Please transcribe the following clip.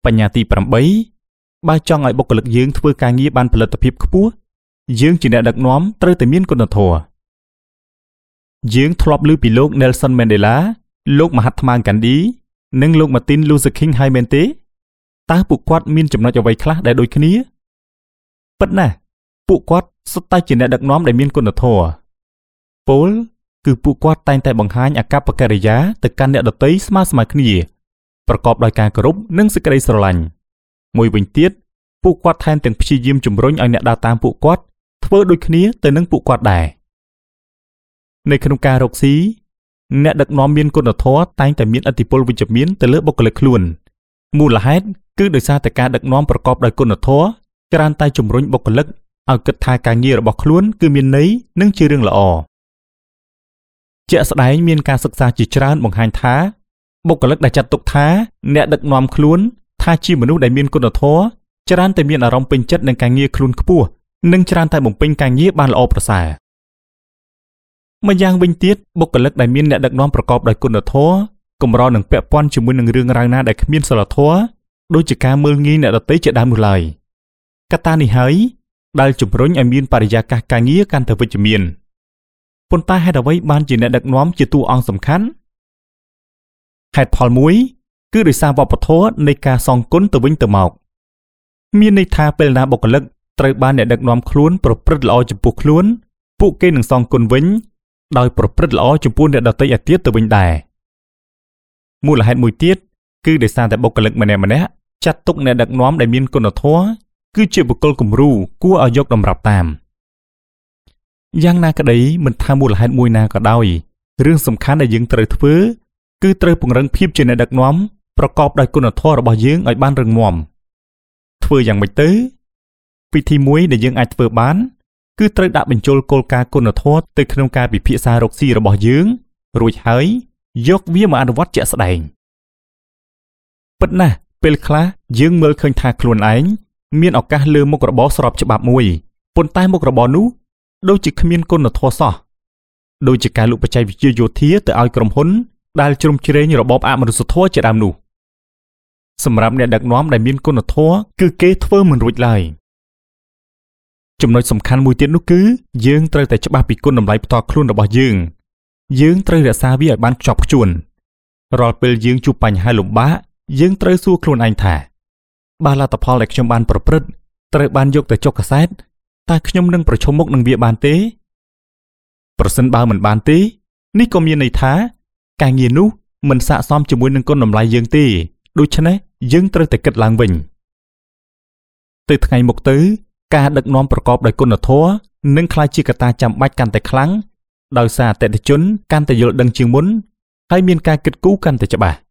បញ្ញត្តិទី8បើចង់ឲ្យបុគ្គលិកយើងធ្វើការងារបានផលិតភាពខ្ពស់យើងជាអ្នកដឹកនាំត្រូវតែមានគុណធម៌យើងធ្លាប់ឮពីលោក Nelson Mandela លោកមហាត្មាហ្គាន់ឌីនិងលោក Martin Luther King ហើយមែនទេតើពួកគាត់មានចំណុចអ្វីខ្លះដែលដូចគ្នាពិតណាស់ពួកគាត់សុទ្ធតែជាអ្នកដឹកនាំដែលមានគុណធម៌ពោលគឺពួកគាត់តែងតែបង្ហាញអាកប្បកិរិយាទៅកាន់អ្នកដទៃស្មើៗគ្នាប្រកបដោយការគោរពនិងសេចក្តីស្រឡាញ់មួយវិញទៀតពួកគាត់ថែមទាំងព្យាយាមជំរុញឲ្យអ្នកដើរតាមពួកគាត់ធ្វើដូចគ្នាទៅនឹងពួកគាត់ដែរនៅក្នុងការរកស៊ីអ្នកដឹកនាំមានគុណធម៌តែងតែមានឥទ្ធិពលវិជ្ជមានទៅលើបុគ្គលិកខ្លួនមូលហេតុគឺដោយសារតែការដឹកនាំប្រកបដោយគុណធម៌ច្រើនតែជំរុញបុគ្គលិកឲ្យគិតថាការងាររបស់ខ្លួនគឺមានន័យនិងជារឿងល្អជាក់ស្ដែងមានការសិក្សាជាច្រើនបង្ហាញថាបុគ្គលិកដែលចាត់ទុកថាអ្នកដឹកនាំខ្លួនថាជាមនុស្សដែលមានគុណធម៌ច្រើនតែមានអារម្មណ៍ពេញចិត្តនឹងការងារខ្លួនខ្ពស់និងច្រើនតែបំពេញការងារបានល្អប្រសើរម្យ៉ាងវិញទៀតបុគ្គលិកដែលមានអ្នកដឹកនាំប្រកបដោយគុណធម៌កម្រនឹងពាក់ព័ន្ធជាមួយនឹងរឿងរ៉ាវណាដែលគ្មានសីលធម៌ដូចជាការមើលងាយអ្នកដទៃជាដើមនោះឡើយកត្តានេះហើយដែលជំរុញឲ្យមានបរិយាកាសការងារកាន់តែវិជ្ជមានប៉ុន្តែហេតុអ្វីបានជាអ្នកដឹកនាំជាតួអង្គសំខាន់ហេតុផលមួយគឺដោយសារវប្បធម៌នៃការសងគុណទៅវិញទៅមកមានន័យថាពេលណាបុគ្គលិកត្រូវបានអ្នកដឹកនាំខ្លួនប្រព្រឹត្តល្អចំពោះខ្លួនពួកគេនឹងសងគុណវិញដោយប្រព្រឹត្តល្អចំពោះអ្នកដទៃឯទៀតទៅវិញដែរមូលហេតុមួយទៀតគឺដោយសារតែបុគ្គលិកម្នាក់ៗចាត់ទុកអ្នកដឹកនាំដែលមានគុណធម៌គឺជាបុគ្គលគំរូគួរឲ្យយកតម្រាប់តាមយ៉ាងណាក្តីមិនថាមូលហេតុមួយណាក៏ដោយរឿងសំខាន់ដែលយើងត្រូវធ្វើគឺត្រូវពង្រឹងភាពជាអ្នកដឹកនាំប្រកបដោយគុណធម៌របស់យើងឲ្យបានរឹងមាំធ្វើយ៉ាងម៉េចទៅវិធីមួយដែលយើងអាចធ្វើបានគឺត្រូវដាក់បញ្ចូលគោលការណ៍គុណធម៌ទៅក្នុងការពិភាក្សារកស៊ីរបស់យើងរួចហើយយកវាមកអនុវត្តជាក់ស្ដែងពិតណាស់ពេលខ្លះយើងមើលឃើញថាខ្លួនឯងមានឱកាសលើមុខរបរស្របច្បាប់មួយប៉ុន្តែមុខរបរនោះដូចជាគ្មានគុណធម៌សោះដូចជាការលក់បច្ចេកវិទ្យាយោធាទៅឲ្យក្រុមហ៊ុនដែលជ្រុំជ្រែងរបបអមនុស្សធម៌ជាដើមនោះសម្រាប់អ្នកដឹកនាំដែលមានគុណធម៌គឺគេធ្វើមិនរួចឡើយចំណុចសំខាន់មួយទៀតនោះគឺយើងត្រូវតែច្បាស់ពីគុណតម្លៃផ្ទាល់ខ្លួនរបស់យើងត្រូវរក្សាវាឲ្យបានខ្ជាប់ខ្ជួនរាល់ពេលយើងជួបបញ្ហាលំបាកយើងត្រូវសួរខ្លួនឯងថាបើលទ្ធផលដែលខ្ញុំបានប្រព្រឹត្តត្រូវបានយកទៅចុះកាសែតតើខ្ញុំនឹងប្រឈមមុខនឹងវាបានទេប្រសិនបើមិនបានទេនេះក៏មានន័យថាការងារនោះមិនស័ក្តិសមជាមួយនឹងគុណតម្លៃយើងទេដូច្នេះយើងត្រូវតែគិតឡើងវិញទៅថ្ងៃមុខទៅការដឹកនាំប្រកបដោយគុណធម៌នឹងក្លាយជាកត្តាចាំបាច់កាន់តែខ្លាំងដោយសារអតិថិជនកាន់តែយល់ដឹងជាងមុនហើយមានការគិតគូរកាន់តែច្បាស់